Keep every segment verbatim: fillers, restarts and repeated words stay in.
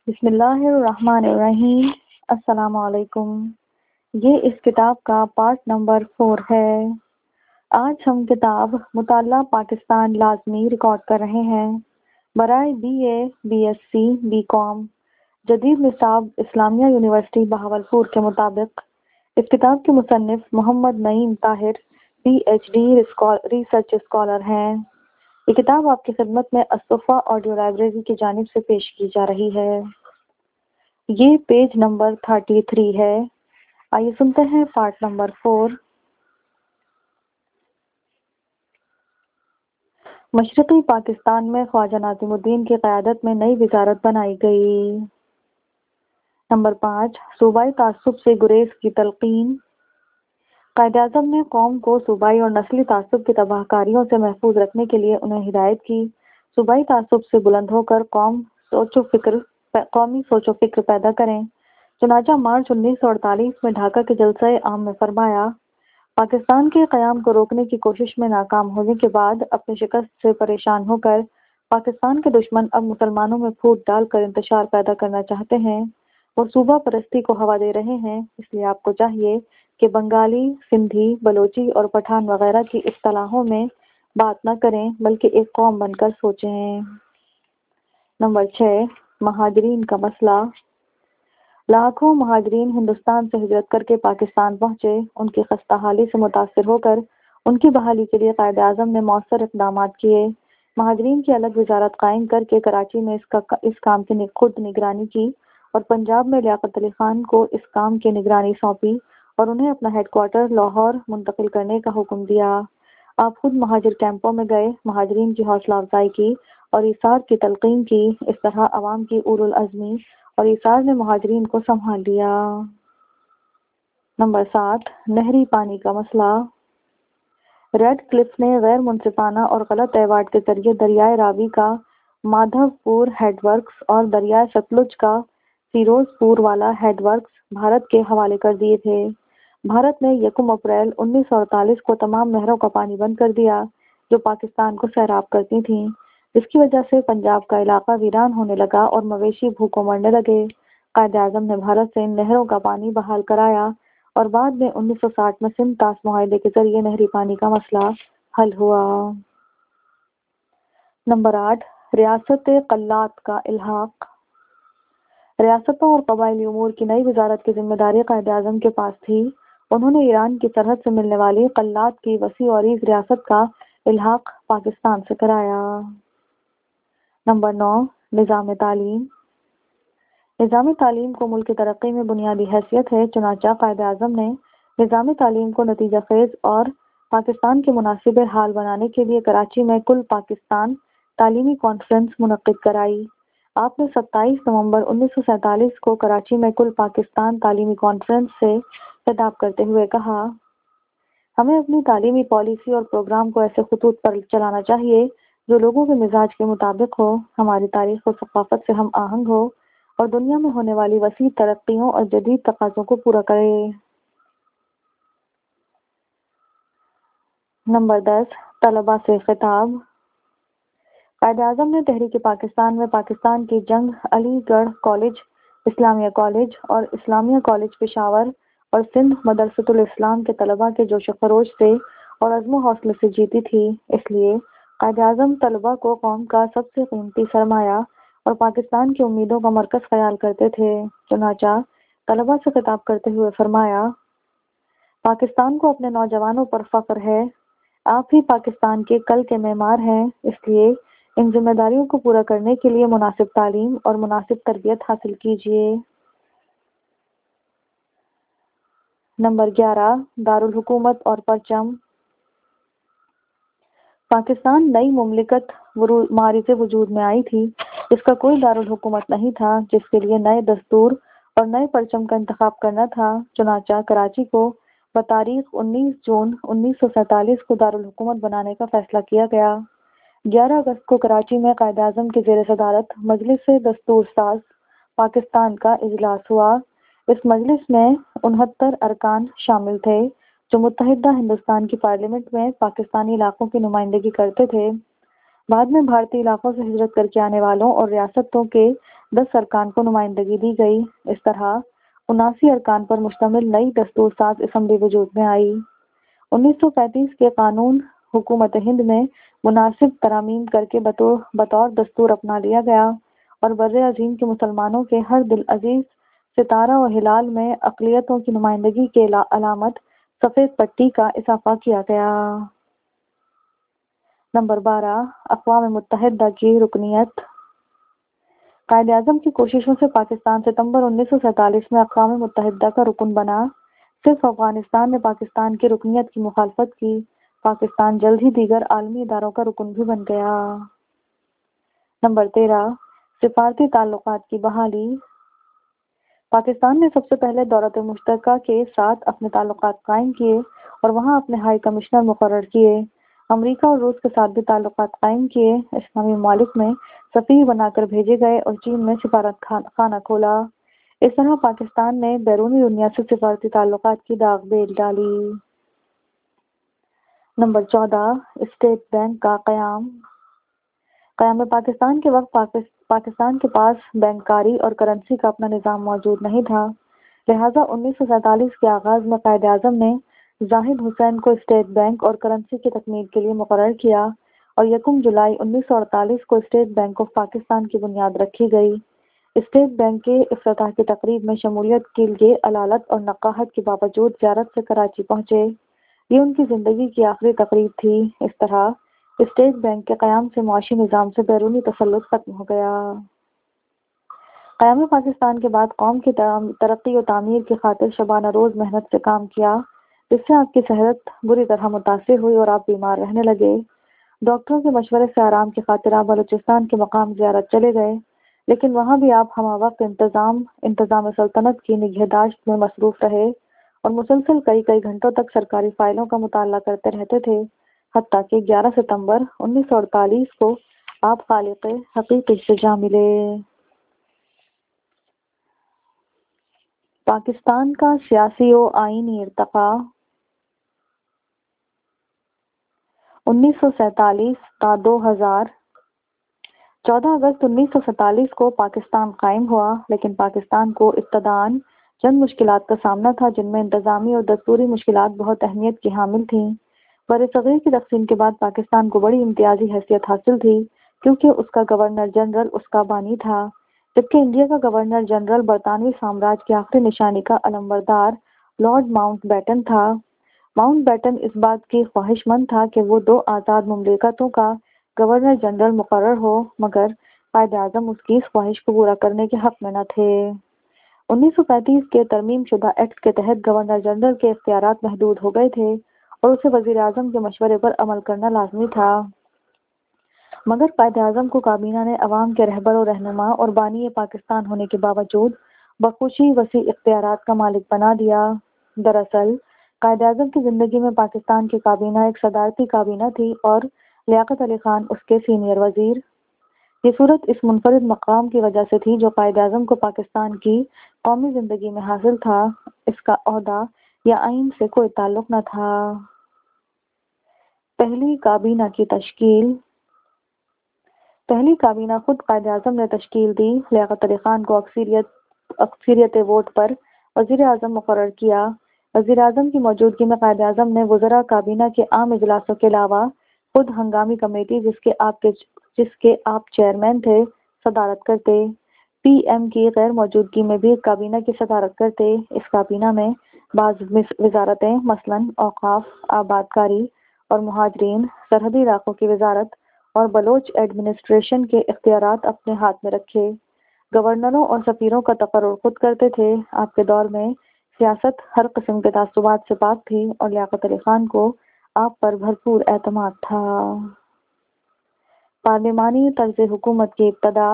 بسم اللہ الرحمن الرحیم۔ السلام علیکم۔ یہ اس کتاب کا پارٹ نمبر فور ہے۔ آج ہم کتاب مطالعہ پاکستان لازمی ریکارڈ کر رہے ہیں برائے B A B S C B com جدید نصاب اسلامیہ یونیورسٹی بہاولپور کے مطابق اس کتاب کے مصنف Muhammad Naeem Tahir P H D research scholar ہیں۔ یہ کتاب آپ کی خدمت میں الصفا آڈیو لائبریری کی جانب سے پیش کی جا رہی ہے۔ یہ پیج نمبر تھرٹی تھری ہے۔ آئیے سنتے ہیں پارٹ نمبر فور۔ مشرقی پاکستان میں خواجہ ناظم الدین کی قیادت میں نئی وزارت بنائی گئی۔ نمبر پانچ، صوبائی تعصب سے گریز کی تلقین۔ قائد اعظم نے قوم کو صوبائی اور نسلی تعصب کی تباہ کاریوں سے محفوظ رکھنے کے لیے انہیں ہدایت کی۔ صوبائی تعصب سے بلند ہو کر قوم سوچ و فکر قومی سوچ و فکر پیدا کریں۔ چنانچہ مارچ انیس سو اڑتالیس میں ڈھاکہ کے جلسہ عام میں فرمایا، پاکستان کے قیام کو روکنے کی کوشش میں ناکام ہونے کے بعد اپنی شکست سے پریشان ہو کر پاکستان کے دشمن اب مسلمانوں میں پھوٹ ڈال کر انتشار پیدا کرنا چاہتے ہیں۔ وہ صوبہ پرستی کو ہوا دے رہے ہیں، اس لیے آپ کو چاہیے کہ بنگالی، سندھی، بلوچی اور پٹھان وغیرہ کی اصطلاحوں میں بات نہ کریں بلکہ ایک قوم بن کر سوچیں۔ نمبر چھ، مہاجرین کا مسئلہ۔ لاکھوں مہاجرین ہندوستان سے ہجرت کر کے پاکستان پہنچے۔ ان کی خستہ حالی سے متاثر ہو کر ان کی بحالی کے لیے قائد اعظم نے مؤثر اقدامات کیے۔ مہاجرین کی الگ وزارت قائم کر کے کراچی میں اس کا اس کام کی خود نگرانی کی اور پنجاب میں لیاقت علی خان کو اس کام کی نگرانی سونپی اور انہیں اپنا ہیڈ کوارٹر لاہور منتقل کرنے کا حکم دیا۔ آپ خود مہاجر کیمپوں میں گئے، مہاجرین کی حوصلہ افزائی کی اور ایثار کی تلقین کی۔ اس طرح عوام کی اورالعزمی اور ایثار نے مہاجرین کو سنبھال لیا۔ نمبر سات، نہری پانی کا مسئلہ۔ ریڈ کلف نے غیر منصفانہ اور غلط ایوارڈ کے ذریعے دریائے راوی کا مادھو پور ہیڈ ورکس اور دریائے ستلج کا فیروز پور والا ہیڈ ورکس بھارت کے حوالے کر دیے تھے۔ بھارت نے یکم اپریل انیس سو اڑتالیس کو تمام نہروں کا پانی بند کر دیا جو پاکستان کو سیراب کرتی تھیں، جس کی وجہ سے پنجاب کا علاقہ ویران ہونے لگا اور مویشی بھوکوں مرنے لگے۔ قائد اعظم نے بھارت سے ان نہروں کا پانی بحال کرایا اور بعد میں انیس سو ساٹھ میں سندھ طاس معاہدے کے ذریعے نہری پانی کا مسئلہ حل ہوا۔ نمبر آٹھ، ریاست قلات کا الحاق۔ ریاستوں اور قبائلی امور کی نئی وزارت کی ذمہ داری قائد اعظم کے پاس تھی۔ انہوں نے ایران کی سرحد سے ملنے والی قلات کی وسیع و عریض ریاست کا الحاق پاکستان سے کرایا۔ نمبر نو، نظام تعلیم۔ نظام تعلیم کو ملک کی ترقی میں بنیادی حیثیت ہے، چنانچہ قائد اعظم نے نظام تعلیم کو نتیجہ خیز اور پاکستان کے مناسب حال بنانے کے لیے کراچی میں کل پاکستان تعلیمی کانفرنس منعقد کرائی۔ آپ نے ستائیس نومبر انیس سو سینتالیس کو کراچی میں کل پاکستان تعلیمی کانفرنس سے خطاب کرتے ہوئے کہا، ہمیں اپنی تعلیمی پالیسی اور پروگرام کو ایسے خطوط پر چلانا چاہیے جو لوگوں کے مزاج کے مطابق ہو، ہماری تاریخ و ثقافت سے ہم آہنگ ہو اور دنیا میں ہونے والی وسیع ترقیوں اور جدید تقاضوں کو پورا کرے۔ نمبر دس، طلباء سے خطاب۔ قائد اعظم نے تحریک پاکستان میں پاکستان کی جنگ علی گڑھ کالج، اسلامیہ کالج اور اسلامیہ کالج پشاور اور سندھ مدرسۃ الاسلام کے طلباء کے جوش و خروش سے اور عزم و حوصلے سے جیتی تھی۔ اس لیے قائد اعظم طلباء کو قوم کا سب سے قیمتی سرمایہ اور پاکستان کی امیدوں کا مرکز خیال کرتے تھے۔ چنانچہ طلباء سے خطاب کرتے ہوئے فرمایا، پاکستان کو اپنے نوجوانوں پر فخر ہے، آپ ہی پاکستان کے کل کے معمار ہیں، اس لیے ان ذمہ داریوں کو پورا کرنے کے لیے مناسب تعلیم اور مناسب تربیت حاصل کیجیے۔ نمبر گیارہ، دارالحکومت اور پرچم۔ پاکستان نئی مملکت مارز وجود میں آئی تھی جس کا کوئی دارالحکومت نہیں تھا، جس کے لیے نئے دستور اور نئے پرچم کا انتخاب کرنا تھا۔ چنانچہ کراچی کو بتاریخ انیس جون انیس سو سینتالیس کو دارالحکومت بنانے کا فیصلہ کیا گیا۔ گیارہ اگست کو کراچی میں قائد اعظم کی زیر صدارت مجلس دستور ساز پاکستان کا اجلاس ہوا۔ اس مجلس میں انہتر ارکان شامل تھے جو متحدہ ہندوستان کی پارلیمنٹ میں پاکستانی علاقوں کی نمائندگی کرتے تھے۔ بعد میں بھارتی علاقوں سے ہجرت کر کے آنے والوں اور ریاستوں کے دس ارکان کو نمائندگی دی گئی۔ اس طرح اناسی ارکان پر مشتمل نئی دستور ساز اسمبلی وجود میں آئی۔ انیس سو پینتیس کے قانون حکومت ہند میں مناسب ترامیم کر کے بطور بطور دستور اپنا لیا گیا اور بر عظیم کے مسلمانوں کے ہر دل عزیز ستارہ و ہلال میں اقلیتوں کی نمائندگی کے علامت سفید پٹی کا اضافہ کیا گیا۔ نمبر بارہ، اقوام متحدہ کی رکنیت۔ قائد اعظم کی کوششوں سے پاکستان ستمبر انیس سو سینتالیس میں اقوام متحدہ کا رکن بنا۔ صرف افغانستان نے پاکستان کی رکنیت کی مخالفت کی۔ پاکستان جلد ہی دیگر عالمی اداروں کا رکن بھی بن گیا۔ نمبر تیرہ، سفارتی تعلقات کی بحالی۔ پاکستان نے سب سے پہلے دولت مشترکہ کے ساتھ اپنے تعلقات قائم کیے اور وہاں اپنے ہائی کمشنر مقرر کیے۔ امریکہ اور روس کے ساتھ بھی تعلقات قائم کیے۔ اسلامی ممالک میں سفیر بنا کر بھیجے گئے اور چین میں سفارت خانہ کھولا۔ اس طرح پاکستان نے بیرونی دنیا سے سفارتی تعلقات کی داغ بیل ڈالی۔ نمبر چودہ، اسٹیٹ بینک کا قیام۔ قیام پاکستان کے وقت پاکستان کے پاس بینکاری اور کرنسی کا اپنا نظام موجود نہیں تھا، لہٰذا انیس سو سینتالیس کے آغاز میں قائد اعظم نے زاہد حسین کو اسٹیٹ بینک اور کرنسی کی تکمیل کے لیے مقرر کیا اور یکم جولائی انیس سو اڑتالیس کو اسٹیٹ بینک آف پاکستان کی بنیاد رکھی گئی۔ اسٹیٹ بینک کے افتتاح کی تقریب میں شمولیت کے لیے علالت اور نقاہت کے باوجود زیارت سے کراچی پہنچے۔ یہ ان کی زندگی کی آخری تقریب تھی۔ اس طرح اسٹیٹ بینک کے قیام سے معاشی نظام سے بیرونی تسلط ختم ہو گیا۔ قیام پاکستان کے بعد قوم کی ترقی و تعمیر کی خاطر شبانہ روز محنت سے کام کیا، جس سے آپ کی صحت بری طرح متاثر ہوئی اور آپ بیمار رہنے لگے۔ ڈاکٹروں کے مشورے سے آرام کی خاطر آپ بلوچستان کے مقام زیارت چلے گئے، لیکن وہاں بھی آپ ہمہ وقت انتظام انتظام سلطنت کی نگہداشت میں مصروف رہے اور مسلسل کئی کئی گھنٹوں تک سرکاری فائلوں کا مطالعہ کرتے رہتے تھے، حتیٰ کہ گیارہ ستمبر انیس سو اڑتالیس کو آپ خالق حقیقی سے جا ملے۔ پاکستان کا سیاسی و آئینی ارتقاء۔ انیس سو سینتالیس تا دو ہزار۔ چودہ اگست انیس سو سینتالیس کو پاکستان قائم ہوا، لیکن پاکستان کو ابتداً چند مشکلات کا سامنا تھا، جن میں انتظامی اور دستوری مشکلات بہت اہمیت کی حامل تھیں۔ برصغیر کی تقسیم کے بعد پاکستان کو بڑی امتیازی حیثیت حاصل تھی، کیونکہ اس کا گورنر جنرل اس کا بانی تھا، جبکہ انڈیا کا گورنر جنرل برطانوی سامراج کی آخری نشانی کا علمبردار لارڈ ماؤنٹ بیٹن تھا۔ ماؤنٹ بیٹن اس بات کی خواہش مند تھا کہ وہ دو آزاد مملکتوں کا گورنر جنرل مقرر ہو، مگر قائد اعظم اس کی اس خواہش کو پورا کرنے کے حق میں نہ تھے۔ انیس سو پینتیس کے ترمیم شدہ ایکٹ کے تحت گورنر جنرل کے اختیارات محدود ہو گئے تھے اور اسے وزیر اعظم کے مشورے پر عمل کرنا لازمی تھا، مگر قائد اعظم کو کابینہ نے عوام کے رہبر و رہنما اور بانی پاکستان ہونے کے باوجود بخوشی وسیع اختیارات کا مالک بنا دیا۔ دراصل قائد اعظم کی زندگی میں پاکستان کی کابینہ ایک صدارتی کابینہ تھی اور لیاقت علی خان اس کے سینئر وزیر۔ یہ صورت اس منفرد مقام کی وجہ سے تھی جو قائد اعظم کو پاکستان کی قومی زندگی میں حاصل تھا، اس کا عہدہ یا آئین سے کوئی تعلق نہ تھا۔ پہلی کابینہ کی تشکیل۔ پہلی کابینہ خود قائد اعظم نے تشکیل دی۔ لیاقت علی خان کو اکثریت اکثریت ووٹ پر وزیر اعظم مقرر کیا۔ وزیر اعظم کی موجودگی میں قائد اعظم نے وزراء کابینہ کے عام اجلاسوں کے علاوہ خود ہنگامی کمیٹی جس کے آپ کے جس کے آپ چیئرمین تھے صدارت کرتے۔ پی ایم کی غیر موجودگی میں بھی کابینہ کی صدارت کرتے۔ اس کابینہ میں بعض وزارتیں مثلاً اوقاف، آبادکاری اور مہاجرین، سرحدی علاقوں کی وزارت اور بلوچ ایڈمنسٹریشن کے اختیارات اپنے ہاتھ میں رکھے۔ گورنروں اور سفیروں کا تقرر خود کرتے تھے۔ آپ کے دور میں سیاست ہر قسم کے تعصبات سے پاک تھی اور لیاقت علی خان کو آپ پر بھرپور اعتماد تھا۔ پارلیمانی طرز حکومت کی ابتدا۔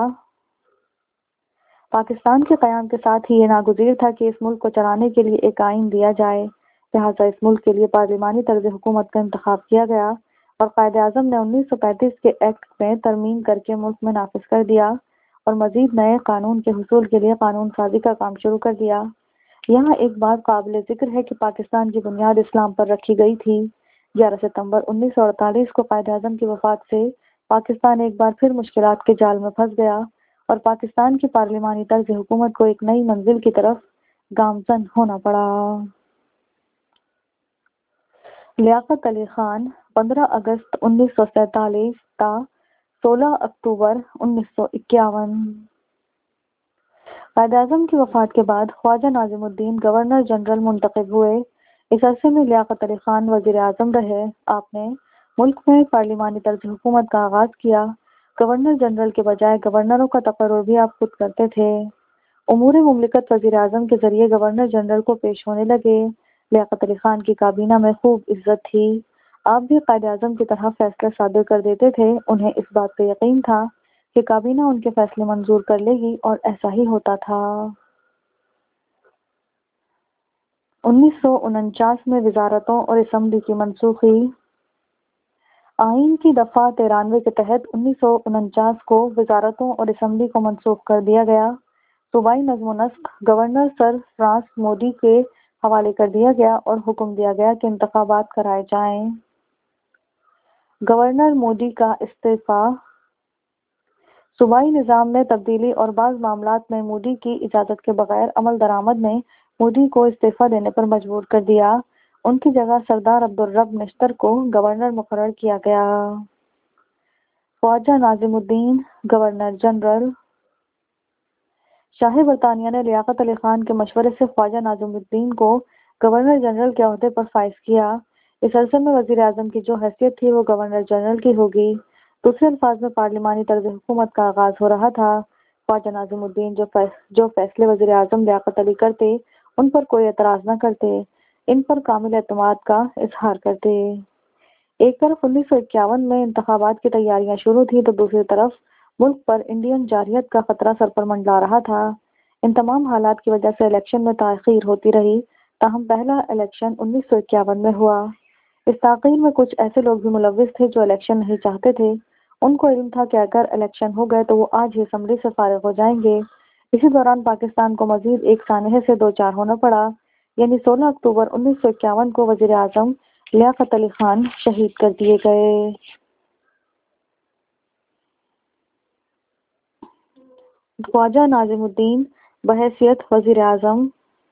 پاکستان کے قیام کے ساتھ ہی یہ ناگزیر تھا کہ اس ملک کو چلانے کے لیے ایک آئین دیا جائے، لہٰذا اس ملک کے لیے پارلیمانی طرز حکومت کا انتخاب کیا گیا اور قائد اعظم نے انیس سو پینتیس کے ایکٹ میں ترمیم کر کے ملک میں نافذ کر دیا اور مزید نئے قانون کے حصول کے لیے قانون سازی کا کام شروع کر دیا۔ یہاں ایک بات قابل ذکر ہے کہ پاکستان کی بنیاد اسلام پر رکھی گئی تھی۔ گیارہ ستمبر انیس سو اڑتالیس کو قائد اعظم کی وفات سے پاکستان ایک بار پھر مشکلات کے جال میں پھنس گیا اور پاکستان کی پارلیمانی طرز حکومت کو ایک نئی منزل کی طرف گامزن ہونا پڑا۔ لیاقت علی خان پندرہ اگست انیس سو سینتالیس تا سولہ اکتوبر انیس سو اکیاون۔ قائد اعظم کی وفات کے بعد خواجہ ناظم الدین گورنر جنرل منتخب ہوئے۔ اس عرصے میں لیاقت علی خان وزیر اعظم رہے۔ آپ نے ملک میں پارلیمانی طرز حکومت کا آغاز کیا۔ گورنر جنرل کے بجائے گورنروں کا تقرر بھی آپ خود کرتے تھے۔ امور مملکت وزیر اعظم کے ذریعے گورنر جنرل کو پیش ہونے لگے۔ لیاقت علی خان کی کابینہ میں خوب عزت تھی۔ آپ بھی قائد اعظم کی طرح فیصلے صادر کر دیتے تھے۔ انہیں اس بات پہ یقین تھا کہ کابینہ ان کے فیصلے منظور کر لے گی، اور ایسا ہی ہوتا تھا۔ انیس سو انچاس میں وزارتوں اور اسمبلی کی منسوخی۔ آئین کی دفعہ ترانوے کے تحت انیس سو انچاس کو وزارتوں اور اسمبلی کو منسوخ کر دیا گیا۔ صوبائی نظم و نسق گورنر سر فرانسس موڈی کے حوالے کر دیا گیا اور حکم دیا گیا کہ انتخابات کرائے جائیں۔ گورنر موڈی کا استعفیٰ۔ صوبائی نظام میں تبدیلی اور بعض معاملات میں موڈی کی اجازت کے بغیر عمل درآمد نے موڈی کو استعفیٰ دینے پر مجبور کر دیا۔ ان کی جگہ سردار عبدالرب نشتر کو گورنر مقرر کیا گیا۔ خواجہ ناظم الدین گورنر جنرل۔ شاہ برطانیہ نے لیاقت علی خان کے مشورے سے خواجہ ناظم الدین کو گورنر جنرل کے عہدے پر فائز کیا۔ اس عرصے میں وزیر اعظم کی جو حیثیت تھی وہ گورنر جنرل کی ہوگی۔ دوسرے الفاظ میں پارلیمانی طرز حکومت کا آغاز ہو رہا تھا۔ خواجہ ناظم الدین جو جو فیصلے وزیر اعظم لیاقت علی کرتے ان پر کوئی اعتراض نہ کرتے، ان پر کامل اعتماد کا اظہار کرتے۔ ایک طرف انیس سو اکیاون میں انتخابات کی تیاریاں شروع تھیں تو دوسری طرف ملک پر انڈین جارحیت کا خطرہ سر پر منڈلا رہا تھا۔ ان تمام حالات کی وجہ سے الیکشن میں تاخیر ہوتی رہی، تاہم پہلا الیکشن انیس سو اکیاون میں ہوا۔ اس تاخیر میں کچھ ایسے لوگ بھی ملوث تھے جو الیکشن نہیں چاہتے تھے۔ ان کو علم تھا کہ اگر الیکشن ہو گئے تو وہ آج ہی اسمبلی سے فارغ ہو جائیں گے۔ اسی دوران پاکستان کو مزید ایک سانحے سے دوچار ہونا پڑا، یعنی سولہ اکتوبر انیس سو اکیاون کو وزیر اعظم لیاقت علی خان شہید کر دیے گئے۔ خواجہ ناظم الدین بحیثیت وزیر اعظم۔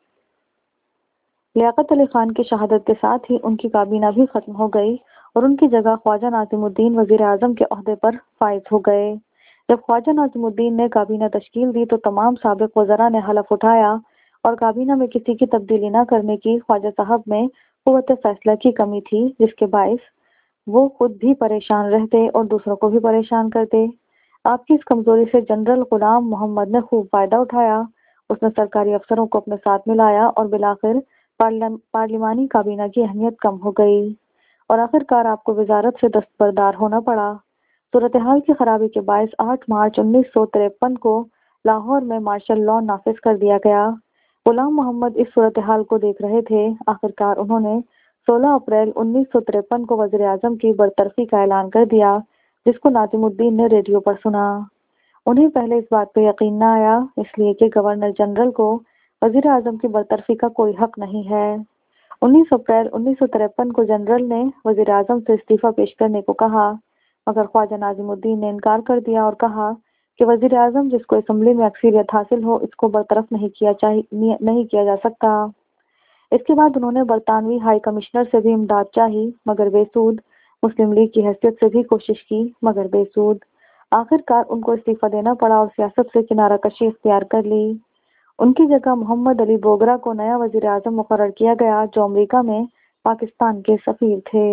لیاقت علی خان کی شہادت کے ساتھ ہی ان کی کابینہ بھی ختم ہو گئی اور ان کی جگہ خواجہ ناظم الدین وزیر اعظم کے عہدے پر فائز ہو گئے۔ جب خواجہ ناظم الدین نے کابینہ تشکیل دی تو تمام سابق وزراء نے حلف اٹھایا اور کابینہ میں کسی کی تبدیلی نہ کرنے کی۔ خواجہ صاحب میں قوت فیصلہ کی کمی تھی، جس کے باعث وہ خود بھی پریشان رہتے اور دوسروں کو بھی پریشان کرتے۔ آپ کی اس کمزوری سے جنرل غلام محمد نے خوب فائدہ اٹھایا۔ اس نے سرکاری افسروں کو اپنے ساتھ ملایا اور بالآخر پارلیمانی کابینہ کی اہمیت کم ہو گئی اور آخرکار آپ کو وزارت سے دستبردار ہونا پڑا۔ صورتحال کی خرابی کے باعث آٹھ مارچ انیس سو تریپن کو لاہور میں مارشل لاء نافذ کر دیا گیا۔ غلام محمد اس صورتحال کو دیکھ رہے تھے۔ آخرکار انہوں نے سولہ اپریل انیس سو تریپن کو وزیر اعظم کی برطرفی کا اعلان کر دیا، جس کو ناظم الدین نے ریڈیو پر سنا۔ انہیں پہلے اس بات پہ یقین نہ آیا، اس لیے کہ گورنر جنرل کو وزیر اعظم کی برطرفی کا کوئی حق نہیں ہے۔ انیس اپریل انیس سو تریپن کو جنرل نے وزیر اعظم سے استعفیٰ پیش کرنے کو کہا، مگر خواجہ ناظم الدین نے انکار کر دیا اور کہا کہ وزیر اعظم جس کو اسمبلی میں اکثریت حاصل ہو اس کو برطرف نہیں کیا چاہیے نہیں کیا جا سکتا۔ اس کے بعد انہوں نے برطانوی ہائی کمشنر سے بھی امداد چاہی، مگر بے سود۔ مسلم لیگ کی حیثیت سے بھی کوشش کی، مگر بے سود۔ آخرکار ان کو استعفیٰ دینا پڑا اور سیاست سے کنارہ کشی اختیار کر لی۔ ان کی جگہ محمد علی بوگرا کو نیا وزیر اعظم مقرر کیا گیا، جو امریکہ میں پاکستان کے سفیر تھے۔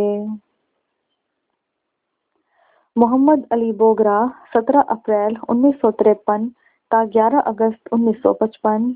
محمد علی بوگرا سترہ اپریل انیس سو تریپن تا گیارہ اگست انیس سو پچپن۔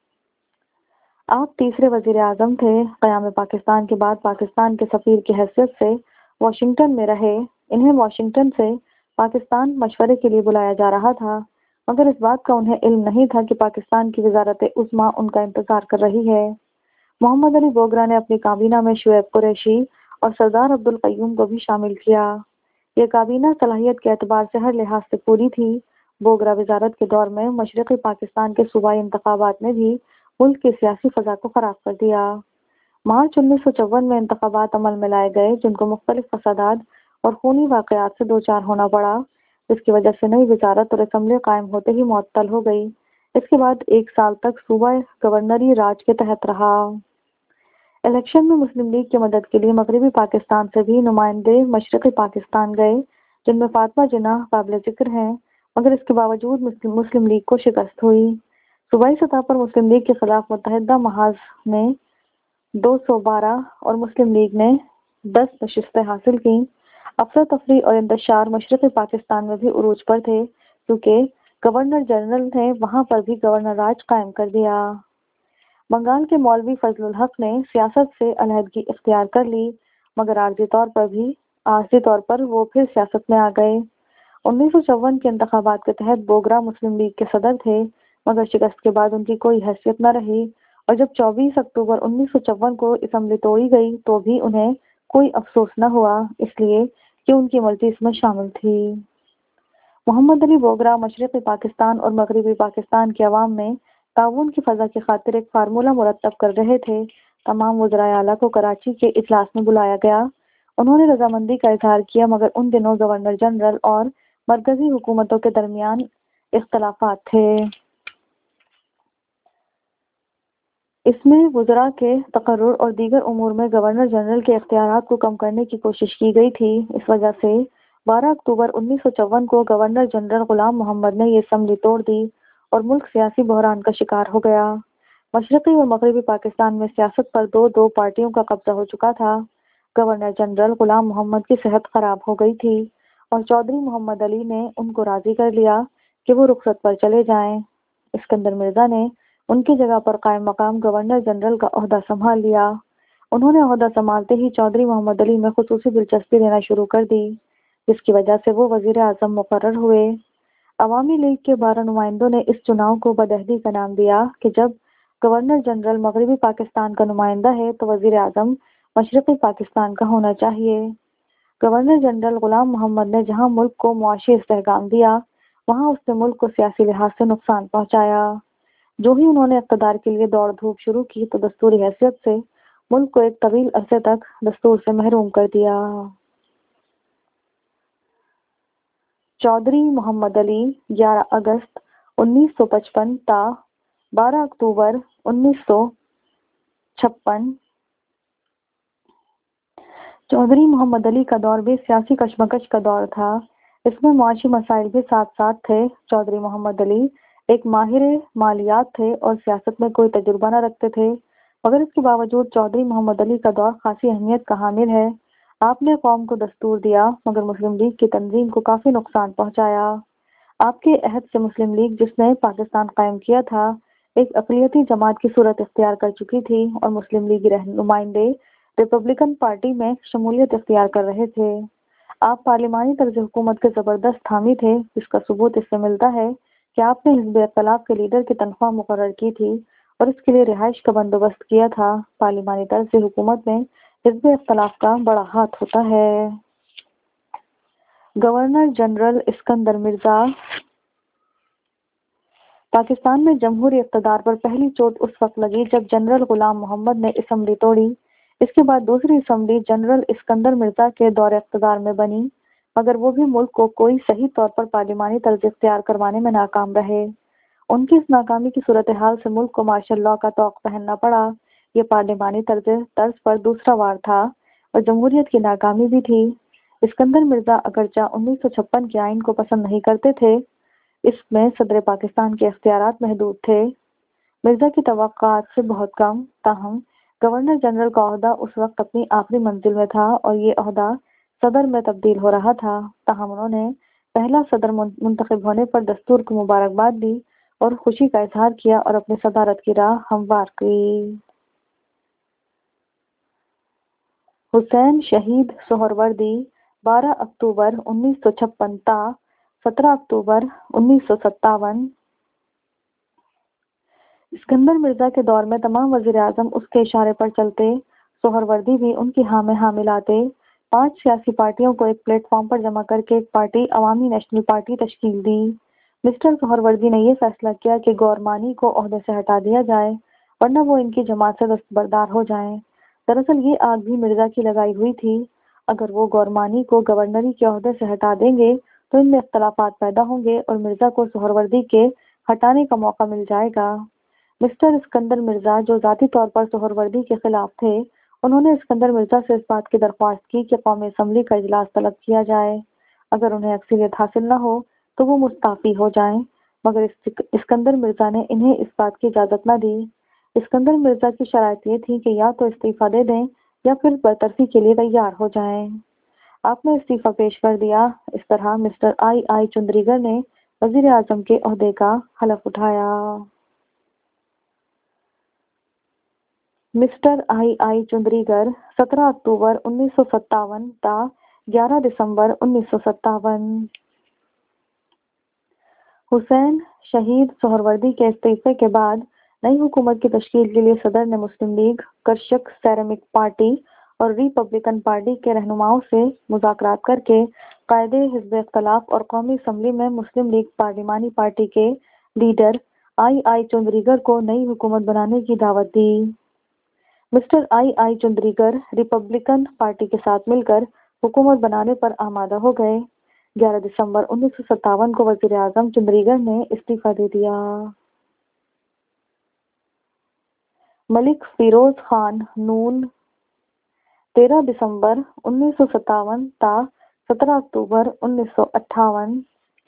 آپ تیسرے وزیر اعظم تھے۔ قیام پاکستان کے بعد پاکستان کے سفیر کی حیثیت سے واشنگٹن میں رہے۔ انہیں واشنگٹن سے پاکستان مشورے کے لیے بلایا جا رہا تھا، مگر اس بات کا انہیں علم نہیں تھا کہ پاکستان کی وزارت عظمیٰ ان کا انتظار کر رہی ہے۔ محمد علی بوگرا نے اپنی کابینہ میں شعیب قریشی اور سردار عبدالقیوم کو بھی شامل کیا۔ یہ کابینہ صلاحیت کے اعتبار سے ہر لحاظ سے پوری تھی۔ بوگرا وزارت کے دور میں مشرقی پاکستان کے صوبائی انتخابات نے بھی ملک کی سیاسی فضا کو خراب کر دیا۔ مارچ انیس سو چون میں انتخابات عمل میں لائے گئے، جن کو مختلف فسادات اور خونی واقعات سے دوچار ہونا پڑا۔ اس کی وجہ سے نئی وزارت اور اسمبلی قائم ہوتے ہی معطل ہو گئی۔ اس کے بعد ایک سال تک صوبہ گورنری راج کے تحت رہا۔ الیکشن میں مسلم لیگ کی مدد کے لیے مغربی پاکستان سے بھی نمائندے مشرقی پاکستان گئے، جن میں فاطمہ جناح قابل ذکر ہیں، مگر اس کے باوجود مسلم مسلم لیگ کو شکست ہوئی۔ صوبائی سطح پر مسلم لیگ کے خلاف متحدہ محاذ نے دو سو بارہ اور مسلم لیگ نے دس نشستیں حاصل کیں۔ افراتفری اور انتشار مشرقی پاکستان میں بھی عروج پر تھے، کیونکہ گورنر جنرل نے وہاں پر بھی گورنر راج قائم کر دیا۔ بنگال کے مولوی فضل الحق نے سیاست سے علیحدگی اختیار کر لی، مگر عارضی طور پر بھی عارضی طور پر وہ پھر سیاست میں آ گئے۔ انیس سو چون کے انتخابات کے تحت بوگرا مسلم لیگ کے صدر تھے، مگر شکست کے بعد ان کی کوئی حیثیت نہ رہی، اور جب چوبیس اکتوبر انیس سو چون کو اسمبلی توڑی گئی تو بھی انہیں کوئی افسوس نہ ہوا، اس لیے کہ ان کی مرضی اس میں شامل تھی۔ محمد علی بوگرا مشرقی پاکستان اور مغربی پاکستان کی عوام میں تعاون کی فضا کی خاطر ایک فارمولہ مرتب کر رہے تھے۔ تمام وزرائے اعلیٰ کو کراچی کے اجلاس میں بلایا گیا۔ انہوں نے رضامندی کا اظہار کیا، مگر ان دنوں گورنر جنرل اور مرکزی حکومتوں کے درمیان اختلافات تھے۔ اس میں وزراء کے تقرر اور دیگر امور میں گورنر جنرل کے اختیارات کو کم کرنے کی کوشش کی گئی تھی۔ اس وجہ سے بارہ اکتوبر انیس سو چون کو گورنر جنرل غلام محمد نے یہ اسمبلی توڑ دی اور ملک سیاسی بحران کا شکار ہو گیا۔ مشرقی اور مغربی پاکستان میں سیاست پر دو دو پارٹیوں کا قبضہ ہو چکا تھا۔ گورنر جنرل غلام محمد کی صحت خراب ہو گئی تھی اور چودھری محمد علی نے ان کو راضی کر لیا کہ وہ رخصت پر چلے جائیں۔ اسکندر مرزا نے ان کی جگہ پر قائم مقام گورنر جنرل کا عہدہ سنبھال لیا۔ انہوں نے عہدہ سنبھالتے ہی چودھری محمد علی میں خصوصی دلچسپی لینا شروع کر دی، جس کی وجہ سے وہ وزیر اعظم مقرر ہوئے۔ عوامی لیگ کے بارہ نمائندوں نے اس چناؤ کو بدعہدی کا نام دیا کہ جب گورنر جنرل مغربی پاکستان کا نمائندہ ہے تو وزیر اعظم مشرقی پاکستان کا ہونا چاہیے۔ گورنر جنرل غلام محمد نے جہاں ملک کو معاشی استحکام دیا، وہاں اس نے ملک کو سیاسی لحاظ سے نقصان پہنچایا۔ جو ہی انہوں نے اقتدار کے لیے دوڑ دھوپ شروع کی تو دستوری حیثیت سے ملک کو ایک طویل عرصے تک دستور سے محروم کر دیا۔ چودھری محمد علی گیارہ اگست انیس سو پچپن تا بارہ اکتوبر انیس سو چھپن چودھری محمد علی کا دور بھی سیاسی کشمکش کا دور تھا۔ اس میں معاشی مسائل بھی ساتھ ساتھ تھے۔ چودھری محمد علی ایک ماہر مالیات تھے اور سیاست میں کوئی تجربہ نہ رکھتے تھے، مگر اس کے باوجود چودھری محمد علی کا دور خاصی اہمیت کا حامل ہے۔ آپ نے قوم کو دستور دیا، مگر مسلم لیگ کی تنظیم کو کافی نقصان پہنچایا۔ آپ کے عہد سے مسلم لیگ، جس نے پاکستان قائم کیا تھا، ایک اقلیتی جماعت کی صورت اختیار کر چکی تھی اور مسلم لیگی نمائندے ریپبلکن پارٹی میں شمولیت اختیار کر رہے تھے۔ آپ پارلیمانی طرز حکومت کے زبردست حامی تھے، جس کا ثبوت اس سے ملتا ہے کہ آپ نے حزب اختلاف کے لیڈر کی تنخواہ مقرر کی تھی اور اس کے لیے رہائش کا بندوبست کیا تھا۔ پارلیمانی طرز حکومت میں حزب اختلاف کا بڑا ہاتھ ہوتا ہے۔ گورنر جنرل اسکندر مرزا پاکستان میں جمہوری اقتدار پر پہلی چوٹ اس وقت لگی جب جنرل غلام محمد نے اسمبلی توڑی۔ اس کے بعد دوسری اسمبلی جنرل اسکندر مرزا کے دور اقتدار میں بنی، مگر وہ بھی ملک کو کوئی صحیح طور پر پارلیمانی طرز اختیار کروانے میں ناکام رہے۔ ان کی اس ناکامی کی صورتحال سے ملک کو مارشل لاء کا طوق پہننا پڑا۔ یہ پارلیمانی طرز طرز پر دوسرا وار تھا اور جمہوریت کی ناکامی بھی تھی۔ اسکندر مرزا اگرچہ انیس سو چھپن کے آئین کو پسند نہیں کرتے تھے، اس میں صدر پاکستان کے اختیارات محدود تھے، مرزا کی توقعات سے بہت کم، تاہم گورنر جنرل کا عہدہ اس وقت اپنی آخری منزل میں تھا اور یہ عہدہ صدر میں تبدیل ہو رہا تھا۔ تاہم انہوں نے پہلا صدر منتخب ہونے پر دستور کو مبارکباد دی اور خوشی کا اظہار کیا اور اپنی صدارت کی راہ ہموار کی۔ حسین شہید سہروردی بارہ اکتوبر انیس سو چھپن تا سترہ اکتوبر انیس سو ستاون اسکندر مرزا کے دور میں تمام وزیر اعظم اس کے اشارے پر چلتے، سہروردی بھی ان کی ہاں میں ہاں ملاتے۔ پانچ سیاسی پارٹیوں کو ایک پلیٹ فارم پر جمع کر کے ایک پارٹی عوامی نیشنل پارٹی تشکیل دی۔ مسٹر سہروردی نے یہ فیصلہ کیا کہ گورمانی کو عہدے سے ہٹا دیا جائے، ورنہ وہ ان کی جماعت سے دستبردار ہو جائیں۔ دراصل یہ آگ بھی مرزا کی لگائی ہوئی تھی۔ اگر وہ گورمانی کو گورنری کے عہدے سے ہٹا دیں گے تو ان میں اختلافات پیدا ہوں گے اور مرزا کو سہروردی کے ہٹانے کا موقع مل جائے گا۔ مسٹر اسکندر مرزا جو ذاتی طور پر سہروردی کے خلاف تھے، انہوں نے اسکندر مرزا سے اس بات کی درخواست کی کہ قومی اسمبلی کا اجلاس طلب کیا جائے۔ اگر انہیں اکثریت حاصل نہ ہو تو وہ مستعفی ہو جائیں، مگر اسکندر مرزا نے انہیں اس بات کی اجازت نہ دی۔ اسکندر مرزا کی شرائط یہ تھی کہ یا تو استعفیٰ دے دیں یا پھر برطرفی کے لیے تیار ہو جائیں۔ آپ نے استعفیٰ پیش کر دیا۔ اس طرح مسٹر آئی آئی چندریگر نے وزیر اعظم کے عہدے کا حلف اٹھایا۔ مسٹر آئی آئی چندریگر سترہ اکتوبر انیس سو ستاون تا گیارہ دسمبر انیس سو ستاون۔ حسین شہید سہروردی کے استعفے کے بعد نئی حکومت کی تشکیل کے لیے صدر نے مسلم لیگ، کرشک سیرامک پارٹی اور ریپبلکن پارٹی کے رہنماؤں سے مذاکرات کر کے قائد حزب اختلاف اور قومی اسمبلی میں مسلم لیگ پارلیمانی پارٹی کے لیڈر آئی آئی چندریگر کو نئی حکومت بنانے کی دعوت دی۔ Mister I I Chundrigar Republican party کے ساتھ مل کر حکومت بنانے پر آمادہ ہو گئے۔ گیارہ دسمبر انیس سو ستاون کو وزیر اعظم چندریگر نے استعفیٰ دے دیا۔ ملک فیروز خان نون تیرہ دسمبر انیس سو ستاون تا سترہ اکتوبر انیس سو اٹھاون۔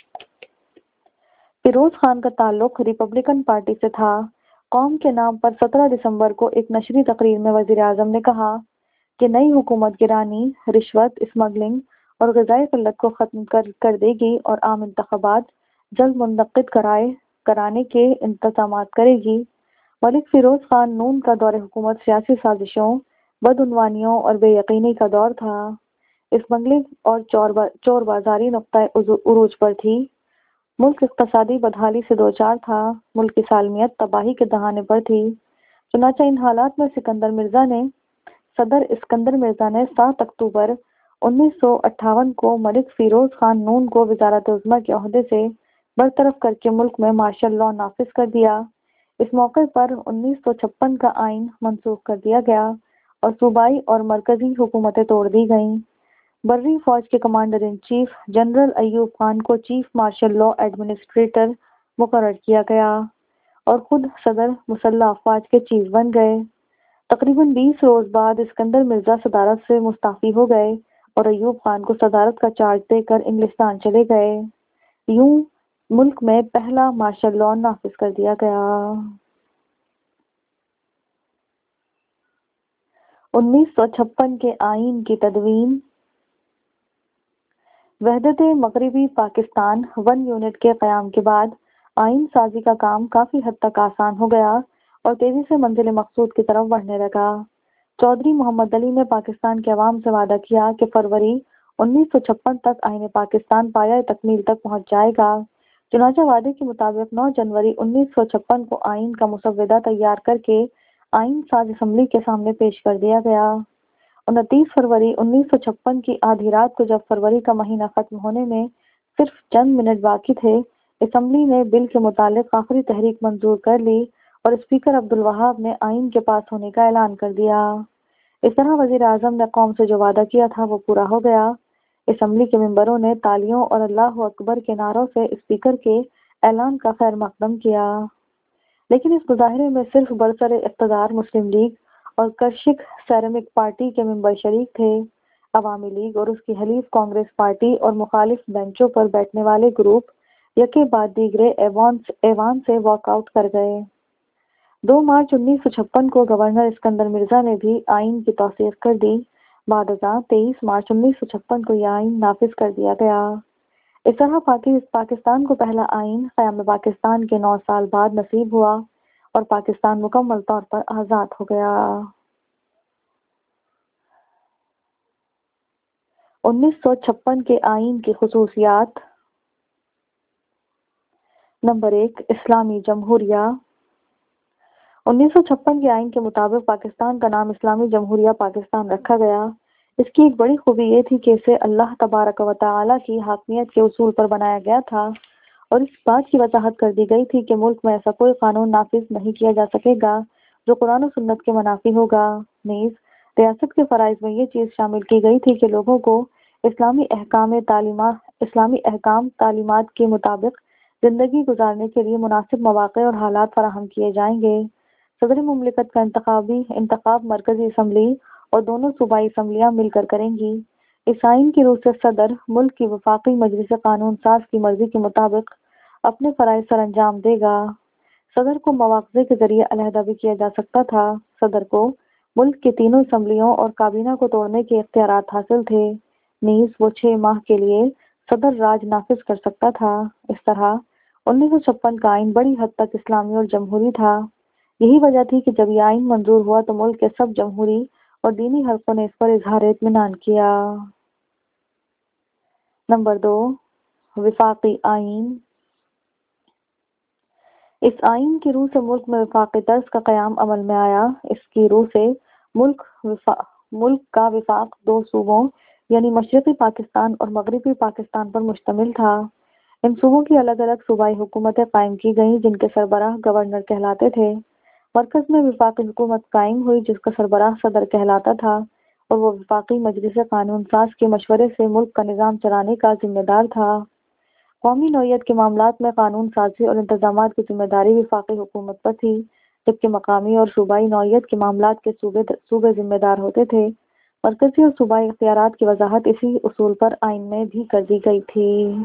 فیروز خان کا تعلق ریپبلکن پارٹی سے تھا۔ قوم کے نام پر سترہ دسمبر کو ایک نشری تقریر میں وزیر اعظم نے کہا کہ نئی حکومت گرانی، رشوت، اسمگلنگ اور غذائی قلت کو ختم کر کر دے گی اور عام انتخابات جلد منعقد کرائے کرانے کے انتظامات کرے گی۔ ملک فیروز خان نون کا دور حکومت سیاسی سازشوں، بدعنوانیوں اور بے یقینی کا دور تھا۔ اسمگلنگ اور چور با چور بازاری نقطۂ عروج پر تھی۔ ملک اقتصادی بدحالی سے دوچار تھا۔ ملک کی سالمیت تباہی کے دہانے پر تھی۔ چنانچہ ان حالات میں سکندر مرزا نے صدر اسکندر مرزا نے سات اکتوبر انیس سو اٹھاون کو ملک فیروز خان نون کو وزارت عظمیٰ کے عہدے سے برطرف کر کے ملک میں مارشل لاء نافذ کر دیا۔ اس موقع پر انیس سو چھپن کا آئین منسوخ کر دیا گیا اور صوبائی اور مرکزی حکومتیں توڑ دی گئیں۔ بری فوج کے commander in chief general Ayub Khan کو چیف مارشل لاء ایڈمنسٹریٹر مقرر کیا گیا اور خود صدر مسلح افواج کے چیف بن گئے۔ تقریباً بیس روز بعد اسکندر مرزا صدارت سے مستعفی ہو گئے اور ایوب خان کو صدارت کا چارج دے کر انگلستان چلے گئے۔ یوں ملک میں پہلا مارشل لاء نافذ کر دیا گیا۔ انیس سو چھپن کے آئین کی تدوین۔ وحدت مغربی پاکستان ون یونٹ کے قیام کے بعد آئین سازی کا کام کافی حد تک آسان ہو گیا اور تیزی سے منزل مقصود کی طرف بڑھنے لگا۔ چودھری محمد علی نے پاکستان کے عوام سے وعدہ کیا کہ فروری انیس سو چھپن تک آئین پاکستان پایۂ تکمیل تک پہنچ جائے گا۔ چنانچہ وعدے کے مطابق نو جنوری انیس سو چھپن کو آئین کا مسودہ تیار کر کے آئین ساز اسمبلی کے سامنے پیش کر دیا گیا۔ انتیس فروری انیس سو چھپن کی آدھی رات کو جب فروری کا مہینہ ختم ہونے میں صرف چند منٹ باقی تھے، اسمبلی نے بل کے متعلق آخری تحریک منظور کر لی اور اسپیکر عبدالوہاب نے آئین کے پاس ہونے کا اعلان کر دیا۔ اس طرح وزیر اعظم نے قوم سے جو وعدہ کیا تھا وہ پورا ہو گیا۔ اسمبلی کے ممبروں نے تالیوں اور اللہ اکبر کے نعروں سے اسپیکر کے اعلان کا خیر مقدم کیا، لیکن اس مظاہرے میں صرف برسر اقتدار مسلم لیگ اور کرشک سیرامک پارٹی کے ممبر شریک تھے۔ عوامی لیگ اور اس کی حلیف کانگریس پارٹی اور مخالف بینچوں پر بیٹھنے والے گروپ یکے بعد دیگرے ایوان ایوان سے واک آؤٹ کر گئے۔ دو مارچ انیس سو چھپن کو گورنر اسکندر مرزا نے بھی آئین کی توثیق کر دی۔ بعد ازاں تیئیس مارچ انیس سو چھپن کو یہ آئین نافذ کر دیا گیا۔ اس طرح پاکستان کو پہلا آئین قیام پاکستان کے نو سال بعد نصیب ہوا اور پاکستان مکمل طور پر آزاد ہو گیا۔ انیس سو چھپن کے آئین کی خصوصیات۔ نمبر ایک، اسلامی جمہوریہ۔ انیس سو چھپن کے آئین کے مطابق پاکستان کا نام اسلامی جمہوریہ پاکستان رکھا گیا۔ اس کی ایک بڑی خوبی یہ تھی کہ اسے اللہ تبارک و تعالیٰ کی حاکمیت کے اصول پر بنایا گیا تھا اور اس بات کی وضاحت کر دی گئی تھی کہ ملک میں ایسا کوئی قانون نافذ نہیں کیا جا سکے گا جو قرآن و سنت کے منافی ہوگا۔ نیز ریاست کے فرائض میں یہ چیز شامل کی گئی تھی کہ لوگوں کو اسلامی احکام تعلیمات اسلامی احکام تعلیمات کے مطابق زندگی گزارنے کے لیے مناسب مواقع اور حالات فراہم کیے جائیں گے۔ صدر مملکت کا انتخابی انتخاب مرکزی اسمبلی اور دونوں صوبائی اسمبلیاں مل کر کریں گی۔ اس آئین کی روح سے صدر ملک کی وفاقی مجلس قانون ساز کی مرضی کے مطابق اپنے فرائض سر انجام دے گا۔ صدر کو مواخذے کے ذریعے علیحدہ بھی کیا جا سکتا تھا۔ صدر کو ملک کے تینوں اسمبلیوں اور کابینہ کو توڑنے کے اختیارات حاصل تھے، نیز وہ چھ ماہ کے لیے صدر راج نافذ کر سکتا تھا۔ اس طرح انیس سو چھپن کا آئین بڑی حد تک اسلامی اور جمہوری تھا۔ یہی وجہ تھی کہ جب یہ آئین منظور ہوا تو ملک کے سب جمہوری اور دینی حلقوں نے اس پر اظہار اطمینان کیا۔ نمبر دو، وفاقی آئین۔ اس آئین کی روح سے ملک میں وفاقی طرز کا قیام عمل میں آیا۔ اس کی روح سے ملک وفا... ملک کا وفاق دو صوبوں یعنی مشرقی پاکستان اور مغربی پاکستان پر مشتمل تھا۔ ان صوبوں کی الگ الگ صوبائی حکومتیں قائم کی گئیں جن کے سربراہ گورنر کہلاتے تھے۔ مرکز میں وفاقی حکومت قائم ہوئی جس کا سربراہ صدر کہلاتا تھا اور وہ وفاقی مجلس قانون ساز کے مشورے سے ملک کا نظام چلانے کا ذمہ دار تھا۔ قومی نوعیت کے معاملات میں قانون سازی اور انتظامات کی ذمہ داری وفاقی حکومت پر تھی، جبکہ مقامی اور صوبائی نوعیت کے معاملات کے صوبے صوبے ذمہ دار ہوتے تھے۔ مرکزی اور صوبائی اختیارات کی وضاحت اسی اصول پر آئین میں بھی کر دی گئی تھی۔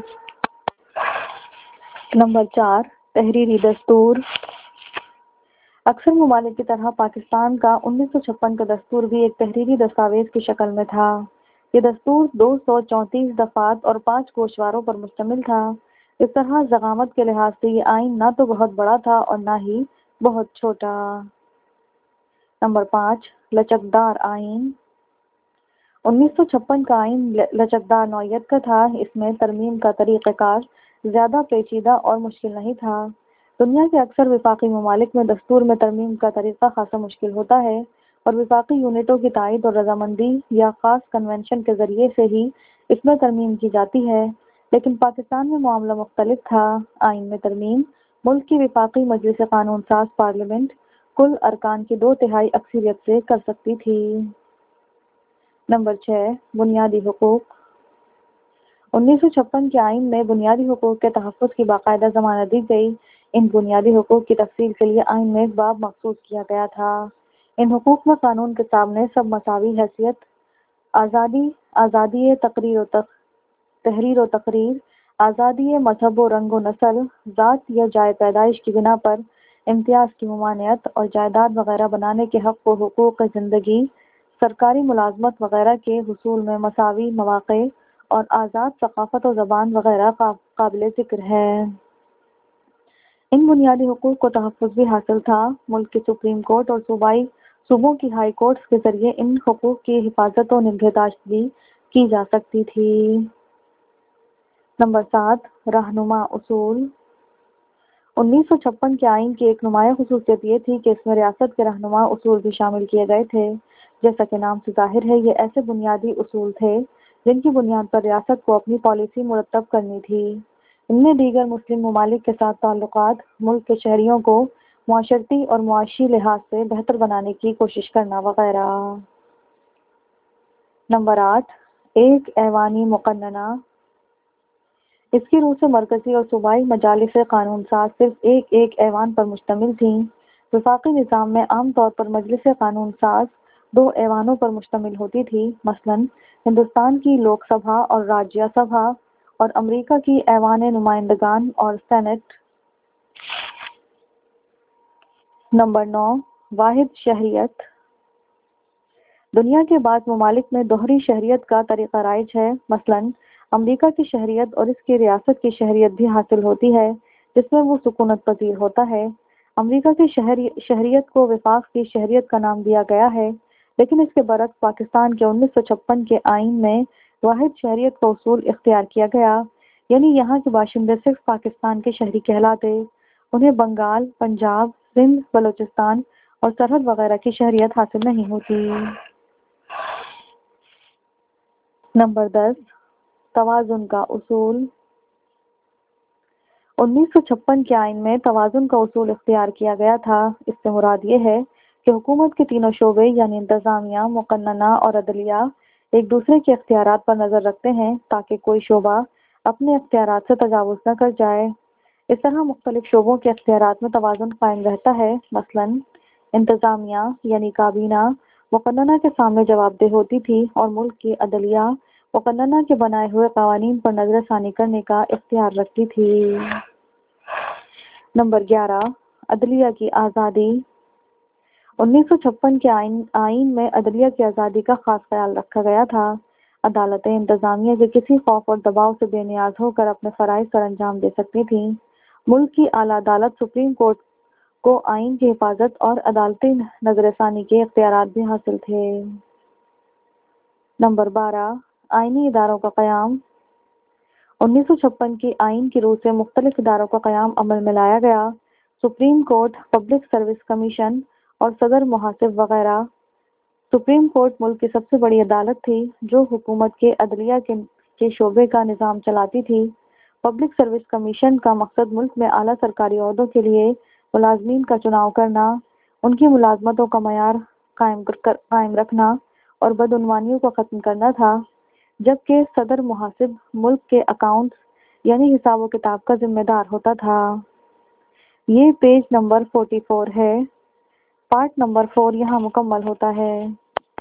نمبر چار، تحریری دستور۔ اکثر ممالک کی طرح پاکستان کا انیس سو چھپن کا دستور بھی ایک تحریری دستاویز کی شکل میں تھا۔ یہ دستور دو سو چونتیس دفعات اور پانچ گوشواروں پر مشتمل تھا۔ اس طرح ضخامت کے لحاظ سے یہ آئین نہ تو بہت بڑا تھا اور نہ ہی بہت چھوٹا۔ نمبر پانچ، لچکدار آئین۔ انیس سو چھپن کا آئین لچکدار نوعیت کا تھا۔ اس میں ترمیم کا طریقہ کار زیادہ پیچیدہ اور مشکل نہیں تھا۔ دنیا کے اکثر وفاقی ممالک میں دستور میں ترمیم کا طریقہ خاصا مشکل ہوتا ہے اور وفاقی یونٹوں کی تائید اور رضامندی یا خاص کنونشن کے ذریعے سے ہی اس میں ترمیم کی جاتی ہے، لیکن پاکستان میں معاملہ مختلف تھا۔ آئین میں ترمیم ملک کی وفاقی مجلس قانون ساز پارلیمنٹ کل ارکان کی دو تہائی اکثریت سے کر سکتی تھی۔ نمبر چھ، بنیادی حقوق۔ انیس سو چھپن کے آئین میں بنیادی حقوق کے تحفظ کی باقاعدہ ضمانت دی گئی۔ ان بنیادی حقوق کی تفصیل کے لیے آئین میں ایک باب مخصوص کیا گیا تھا۔ ان حقوق میں قانون کے سامنے سب مساوی حیثیت، آزادی آزادی تقریر و تق... تحریر و تقریر، آزادی مذہب و رنگ و نسل، ذات یا جائے پیدائش کی بنا پر امتیاز کی ممانعت اور جائیداد وغیرہ بنانے کے حق و حقوق زندگی، سرکاری ملازمت وغیرہ کے حصول میں مساوی مواقع اور آزاد ثقافت و زبان وغیرہ قابل ذکر ہے۔ ان بنیادی حقوق کو تحفظ بھی حاصل تھا۔ ملک کی سپریم کورٹ اور صوبائی صوبوں کی ہائی کورٹس کے ذریعے ان حقوق کی حفاظت و نگہداشت بھی کی جا سکتی تھی۔ نمبر سات، رہنما اصول۔ انیس سو چھپن کے آئین کی ایک نمایاں خصوصیت یہ تھی کہ اس میں ریاست کے رہنما اصول بھی شامل کیے گئے تھے۔ جیسا کہ نام سے ظاہر ہے، یہ ایسے بنیادی اصول تھے جن کی بنیاد پر ریاست کو اپنی پالیسی مرتب کرنی تھی۔ ان میں دیگر مسلم ممالک کے ساتھ تعلقات، ملک کے شہریوں کو معاشرتی اور معاشی لحاظ سے بہتر بنانے کی کوشش کرنا وغیرہ۔ نمبر آٹھ، ایک ایوانی مقننہ۔ اس کی روح سے مرکزی اور صوبائی مجالس قانون ساز صرف ایک ایک ایوان پر مشتمل تھیں۔ وفاقی نظام میں عام طور پر مجلس قانون ساز دو ایوانوں پر مشتمل ہوتی تھی، مثلاً ہندوستان کی لوک سبھا اور راجیہ سبھا اور امریکہ کی ایوان نمائندگان اور سینٹ۔ نمبر نو، واحد شہریت۔ دنیا کے بعض ممالک میں دوہری شہریت کا طریقہ رائج ہے، مثلاً امریکہ کی شہریت اور اس کی ریاست کی شہریت بھی حاصل ہوتی ہے جس میں وہ سکونت پذیر ہوتا ہے۔ امریکہ کی شہری شہریت کو وفاق کی شہریت کا نام دیا گیا ہے، لیکن اس کے برعکس پاکستان کے انیس سو چھپن کے آئین میں واحد شہریت کا اصول اختیار کیا گیا، یعنی یہاں کے باشندے صرف پاکستان کے شہری کہلاتے، انہیں بنگال، پنجاب، سندھ، بلوچستان اور سرحد وغیرہ کی شہریت حاصل نہیں ہوتی۔ نمبر دس، توازن کا اصول۔ انیس سو چھپن کے آئین میں توازن کا اصول اختیار کیا گیا تھا۔ اس سے مراد یہ ہے کہ حکومت کے تینوں شعبے یعنی انتظامیہ، مقننہ اور عدلیہ ایک دوسرے کے اختیارات پر نظر رکھتے ہیں تاکہ کوئی شعبہ اپنے اختیارات سے تجاوز نہ کر جائے۔ اس طرح مختلف شعبوں کے اختیارات میں توازن قائم رہتا ہے۔ مثلاً انتظامیہ یعنی کابینہ مقننہ کے سامنے جواب دہ ہوتی تھی اور ملک کی عدلیہ مقننہ کے بنائے ہوئے قوانین پر نظر ثانی کرنے کا اختیار رکھتی تھی۔ نمبر گیارہ، عدلیہ کی آزادی۔ انیس سو چھپن کے آئین آئین میں عدلیہ کی آزادی کا خاص خیال رکھا گیا تھا۔ عدالتیں انتظامیہ کے کسی خوف اور دباؤ سے بے نیاز ہو کر اپنے فرائض سر انجام دے سکتی تھیں۔ ملک کی اعلیٰ عدالت سپریم کورٹ کو آئین کی حفاظت اور عدالتی نظر ثانی کے اختیارات بھی حاصل تھے۔ نمبر بارہ، آئینی اداروں کا قیام۔ انیس سو چھپن کی آئین کی روح سے مختلف اداروں کا قیام عمل میں لایا گیا۔ Supreme court, public service commission اور صدر محاسب وغیرہ۔ سپریم کورٹ ملک کی سب سے بڑی عدالت تھی جو حکومت کے عدلیہ کے کے شعبے کا نظام چلاتی تھی۔ پبلک سروس کمیشن کا مقصد ملک میں اعلیٰ سرکاری عہدوں کے لیے ملازمین کا چناؤ کرنا، ان کی ملازمتوں کا معیار قائم قائم رکھنا اور بدعنوانیوں کو ختم کرنا تھا، جبکہ صدر محاسب ملک کے اکاؤنٹس یعنی حساب و کتاب کا ذمہ دار ہوتا تھا۔ یہ پیج نمبر چوالیس ہے۔ پارٹ نمبر چار یہاں مکمل ہوتا ہے۔